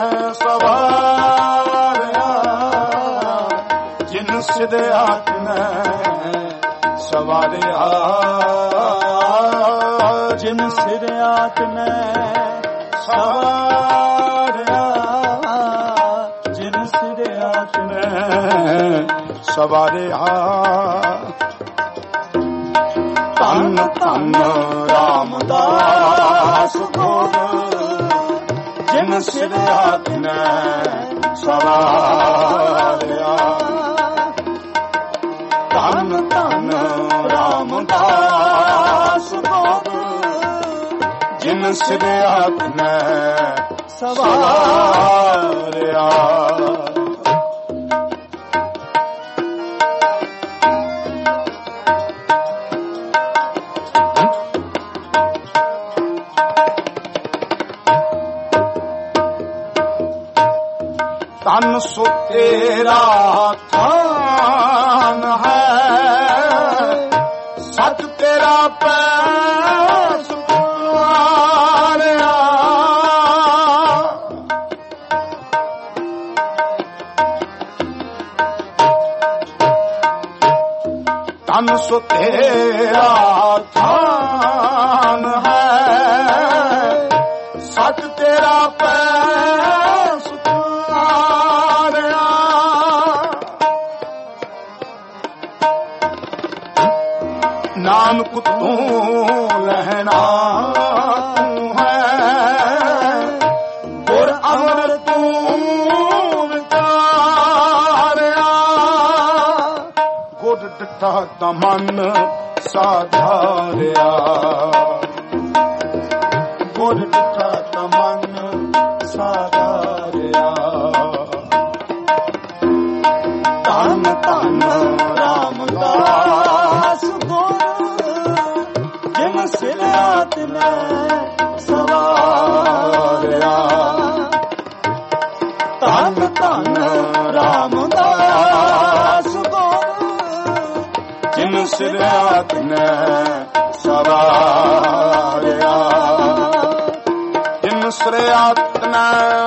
ਸਵਾਰਿਆ, ਜਿਨ ਸਿਰ ਆਤਮੈ ਸਵਾਰਿਆ। ਜਿਨ ਸਿਰ ਆਤਮੈ ਸਵਾਰਿਆ, ਜਿਨ ਸਿਰ ਆਤਮੈ ਸਵਾਰਿਆ। ਧੰਨ ਧੰਨ ਰਾਮਦਾਸ ਗੁਰੂ, ਜਿਨ ਸਿਰ ਆਤਮੈ ਸਵਾਰਿਆ। ਧੰਨ ਧੰਨ ਰਾਮਦਾਸ ਗੁਰੂ, ਜਿਨ ਸਿਰ ਆਤਮੈ ਸਵਾਰਿਆ। ਤਨ ਸੋ ਤੇਰਾ ਥਾਨ ਹੈ, ਸੱਚ ਤੇਰਾ ਪੈਸ ਮਾਰਿਆ। ਤਨ ਸੋ ਤੇਰਾ ਥਾਨ ਹੈ, ਸੱਚ ਤੇਰਾ ਪੈਸ ਨਾਨਕ ਤੂੰ ਲੈਣਾ ਤੂੰ ਹੈ, ਗੁਰ ਅਮਰ ਤੂੰ ਵਿਚਾਰਿਆ, ਗੁਰ ਡਿਠਾ ਤਾਂ ਮਨ ਸਾਧਾਰਿਆ, ਗੁਰ ਡਿਠਾ ਤਾਂ ਮਨ ਸਾਧਾਰਿਆ। ਧੰਨ ਧੰਨ ਰਾਮਦਾਸ ਗੁਰ, ਜਿਨ ਸਿਰ ਆਤਮੈ ਸਵਾਰਿਆ। ਧੰਨ ਧੰਨ ਰਾਮਦਾਸ ਗੁਰ, ਜਿਨ ਸਿਰ ਆਤਮੈ ਸਵਾਰਿਆ। ਜਿਨ ਸਿਰ ਆਤਮੈ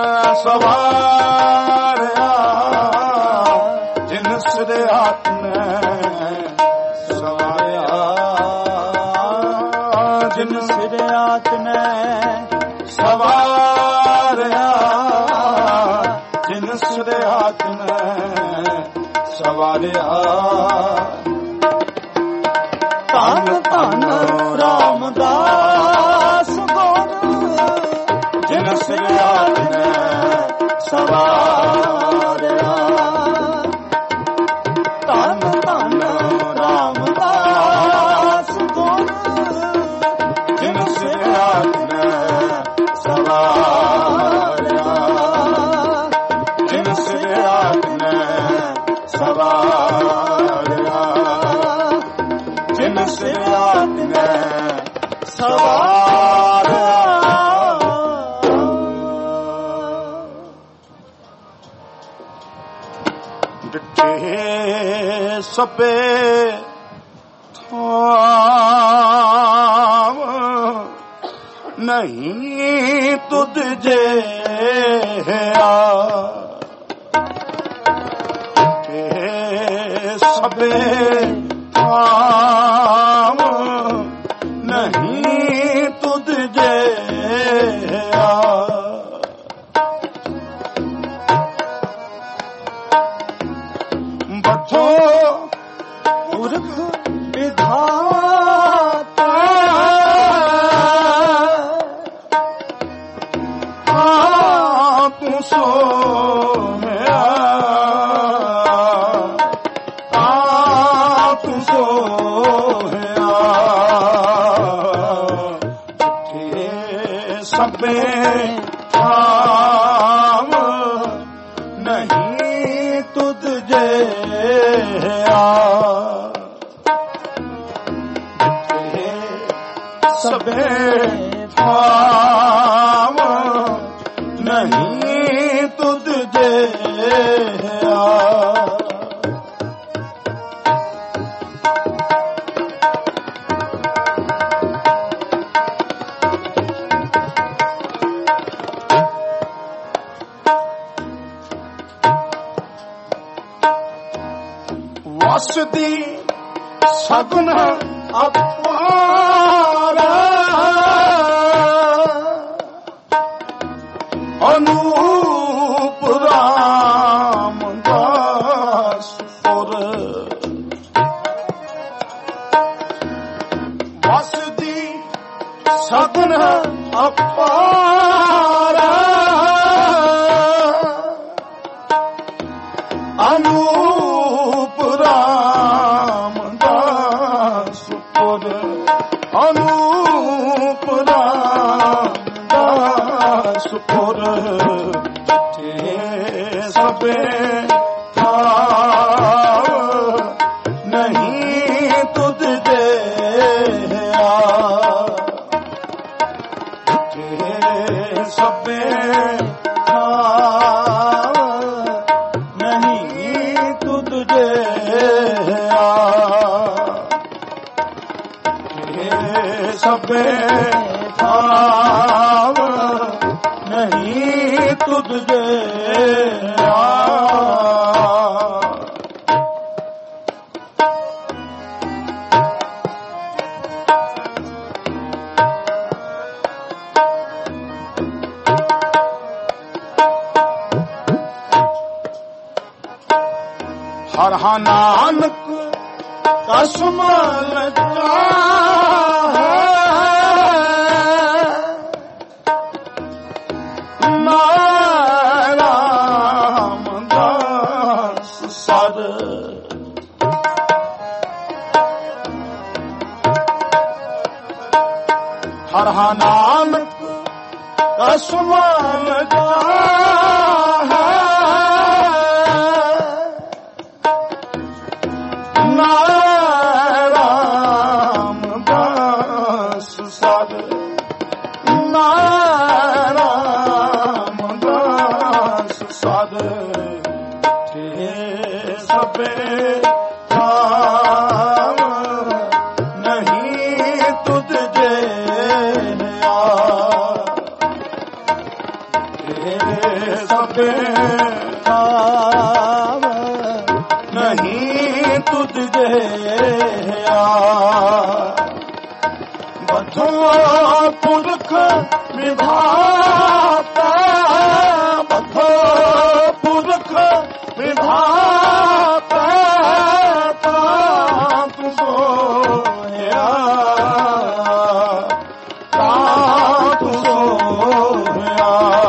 ਸਵਾਰਿਆ, ਜਿਨ ਸਿਰ ਆਤਮੈ ਸਵਾਰਿਆ, ਜਿਨ ਸਿਰ ਆਤਮੈ ਸਵਾਰਿਆ, ਜਿਨ ਸਿਰ ਆਤਮੈ ਸਵਾਰਿਆ। ਧੰਨ ਧੰਨ ਰਾਮਦਾਸ ਗੁਰ, ਜਿਨ ਸਿਰ ਆਤਮੈ ਸਵਾਰਿਆ। ਧੰਨ ਧੰਨ ਰਾਮਦਾਸ ਗੁਰ, ਜਿਨ ਸਿਰ ਆਤਮੈ ਸਵਾਰਿਆ, ਜਿਨ ਸਿਰ ਆਤਮੈ ਸਵਾਰਿਆ, ਜਿਨ ਸਿਰ ਆਤਮੈ ਸਵਾਰਿਆ। ਡਿਠੇ ਸਭੇ ਥਾਮ, ਨਹੀਂ ਤੁਧ ਜਿਹਾ, ਡਿਠੇ ਸਭੇ ਥਾਮ, ਨਹੀਂ ਤੁਧ ਜਿਹਾ। ਬਠੋ ਪੁਰਖ ਵਿਧਾਤਾ, ਤੂੰ ਸੋਹਣਾ, ਤੂੰ ਸੋਹਣਾ। ਜਿੱਥੇ ਸਭੇ ਥਾਮ, ਨਹੀਂ ਤੁਧ ਜਿਹਾ। ਜਿੱਥੇ ਸਭੇ ਥਾਮ, ਨਹੀਂ ਤੁਧ ਜਿਹਾ। ਵਸਦੀ ਸਗੁਨ ਅਪਾਰਾ, ਅਨੂਪ ਰਾਮਦਾਸ ਪੁਰ। ਵਸਦੀ ਸਗੁਨ ਅਪਾਰਾ, ਅਨੂਪ ਰਾਮਦਾਸ ਪੁਰ, ਅਨੂਪ ਰਾਮਦਾਸ ਪੁਰ। ਜਿੱਥੇ ਸਭੇ ਥਾਮ, ਨਹੀਂ ਤੁਧ ਜਿਹਾ। ਜਿੱਥੇ ਸਭੇ ਥਾਮ, ਨਹੀਂ ਤੁਧ ਜਿਹਾ। ਜਿੱਥੇ ਸਭੇ ਥਾਮ, ਨਹੀਂ ਤੁਧ ਜਿਹਾ। ਹਰ ਨਾਨਕ ਕਸ ਕਸਮਲ ਚਾਹੇ ਨਾਮ ਦਾਸ ਸਦ ਹਰ ਹਾ ਨਾਨਕ ਕਸਮਲ ਚਾਹੇ ਨਾਮ ਦਾਸ ਸਦ ਨਾਮ ਦਾਸ ਸਦ ਤੇ ਸਭੇ ਥਾਮ ਨਹੀਂ ਤੁਧ ਜੇ ਸਭੇ ਥਾਮ ਨਹੀਂ ਤੁਧ ਜਿਹਾ ਬਧੋ ਪੁਰਖ ਵਿਧਾਤਾ ਬਧੋ ਪੁਰਖ ਵਿਧਾਤਾ ਤਾਂ ਤੂੰ ਸੋਇਆ ਤਾਂ ਤੂੰ ਸੋਇਆ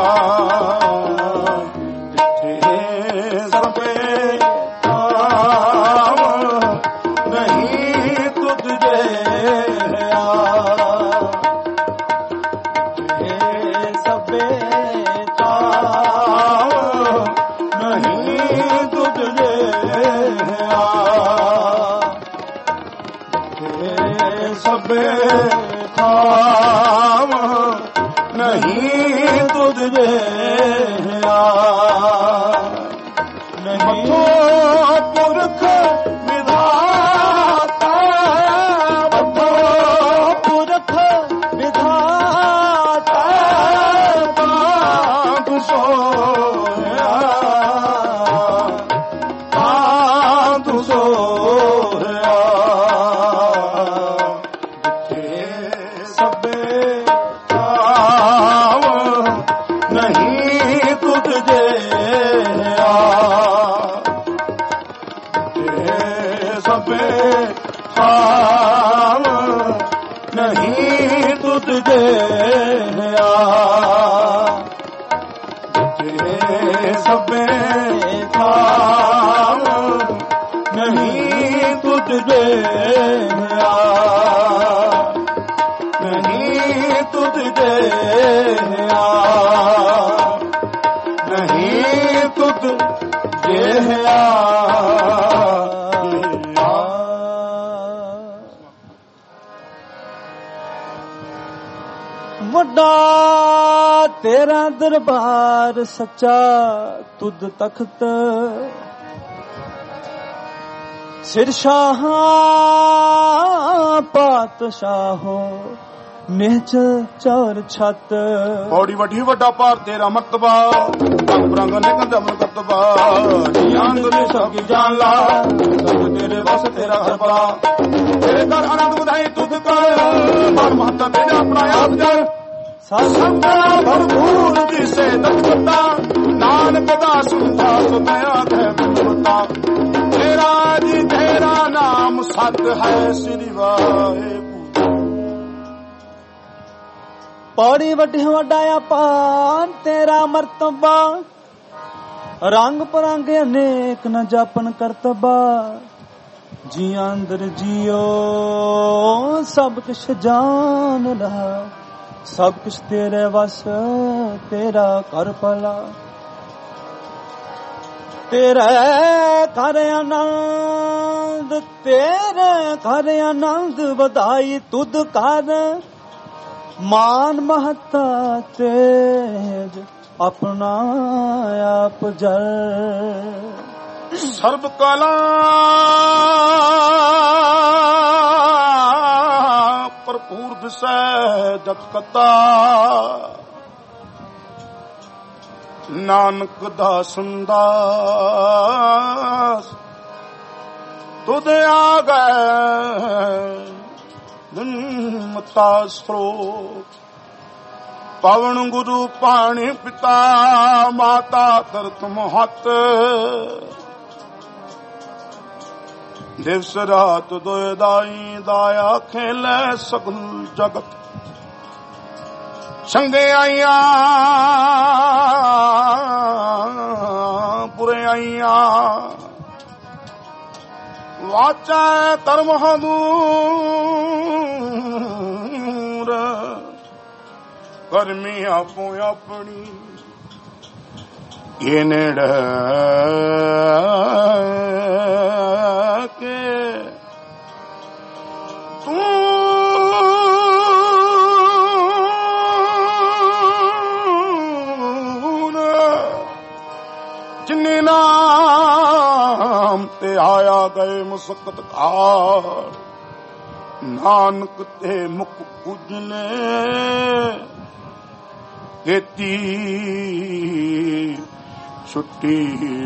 ਸਭੇ ਥਾਮ ਨਹੀਂ ਤੁਧ ਜਿਹਾ ਨਹੀਂ ਪੁਰਖ ਵਿਧਾਤਾ ਬਧੋ ਪੁਰਖ ਵਿਧਾਤਾ ਤਾਂ ਤੂੰ ਸੋਇਆ ਤਾਂ ਤੂੰ ਸੋਇਆ ਨਹੀਂ ਤੁਧ ਜਿਹਾ ਸਭੇ ਥਾਮ ਨਹੀਂ ਤੁਧ ਜਿਹਾ ਸਭੇ ਥਾਮ ਨਹੀਂ ਤੁਧ ਜਿਹਾ ਨਹੀਂ ਤੁਧ ਜਿਹਾ ਨਹੀਂ ਤੁਧ ਜਿਹਾ ਵੱਡਾ ਤੇਰਾ ਦਰਬਾਰ ਸੱਚਾ ਤੁਧ ਤਖਤ ਸਿਰ ਸ਼ਾਹਾਂ ਪਾਤਸ਼ਾਹੋ ਨਿਹਚਲ ਚੌਰ ਛੱਤ ਬੜੀ ਵੱਡੀ ਵੱਡਾ ਭਾਰ ਤੇਰਾ ਮਰਤਬਾ ਰੰਗ ਬਰੰਗ ਨੇ ਕੰਦਮਨ ਕਰਤਬਾ ਜਾਨ ਦੁਨੀ ਸਭ ਕੀ ਜਾਨ ਲਾ ਸਭ ਤੇਰੇ ਵਸ ਤੇਰਾ ਘਰ ਪਰਾ ਤੇਰੇ ਘਰ ਆਨੰਦ ਵਧਾਈ ਤੁਧ ਕਰ ਮਨ ਮਹੱਤਾ ਤੇਰਾ ਆਪਣਾ ਆਪ ਜਨ ਸੰਤਾ ਭਰਪੂਰ ਦਿਸੇ ਦਸਤਾ ਨਾਨਕ ਦਾ ਸੁਨਤਾ ਸੁਨਿਆ ਹੈ ਬਤਾ ਤੇਰਾ ਜੀ ਤੇਰਾ ਨਾਮ ਸਤ ਹੈ ਸ੍ਰੀ ਵਾਹਿਗੁਰੂ ਪੌੜੀ ਵੱਡੀ ਵੱਡਾ ਆਪਾਨ ਤੇਰਾ ਮਰਤਬਾ ਰੰਗ ਪਰੰਗ ਅਨੇਕ ਨ ਜਾਪਨ ਕਰਤਬਾ ਜੀਆਂ ਅੰਦਰ ਜੀਓ ਸਭ ਕੁਛ ਜਾਣ ਰਹਾ ਸਭ ਕੁਛ ਤੇਰੇ ਵਸ ਤੇਰਾ ਕਰ ਭਲਾ ਤੇਰੇ ਘਰ ਆਨੰਦ ਤੇਰੇ ਘਰ ਆਨੰਦ ਵਧਾਈ ਤੁਧ ਕਰ ਮਾਨ ਮਹੱਤਾ ਤੇਜ ਆਪਣਾ ਆਪ ਜਲ ਸਰਬ ਕਲਾ ਭਰਪੂਰ ਦਿਸੈ ਜਪ ਕਤਾ ਨਾਨਕ ਦਾਸ ਸੰਦਾਸ ਤੁਧ ਆ ਗਏ ਮਤਾ ਸਰੋਤ ਪਵਨ ਗੁਰੂ ਪਾਣੀ ਪਿਤਾ ਮਾਤਾ ਧਰਤ ਮਹਤ ਦਿਵਸ ਰਾਤ ਦੋਇ ਦਾਈ ਦਾਇਆ ਖੇਲੇ ਸਗਲ ਜਗਤ ਸੰਗੇ ਆਈਆਂ ਪੁਰੇ ਆਈਆਂ ਵਾਚੈ ਧਰਮ ਹਦੂਰ ਕਰਮੀ ਆਪੋ ਆਪਣੀ ਇਹ ਨੇੜੇ ਕੇ ਤੂੰ ਜਿਨੇ ਨਾਮ ਤੇ ਆਇਆ ਗਏ ਮੁਸਕਤ ਕਾਰ ਨਾਨਕ ਤੇ ਮੁਖ ਉਜਲੇ ਕੀਤੀ ਛੁੱਟੀ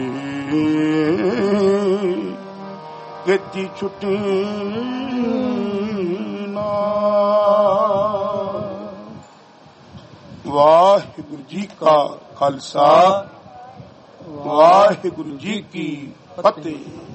ਕੀਤੀ ਛੁੱਟੀ ਨਾ। ਵਾਹਿਗੁਰੂ ਜੀ ਕਾ ਖਾਲਸਾ ਵਾਹਿਗੁਰੂ ਜੀ ਕੀ ਫਤਿਹ।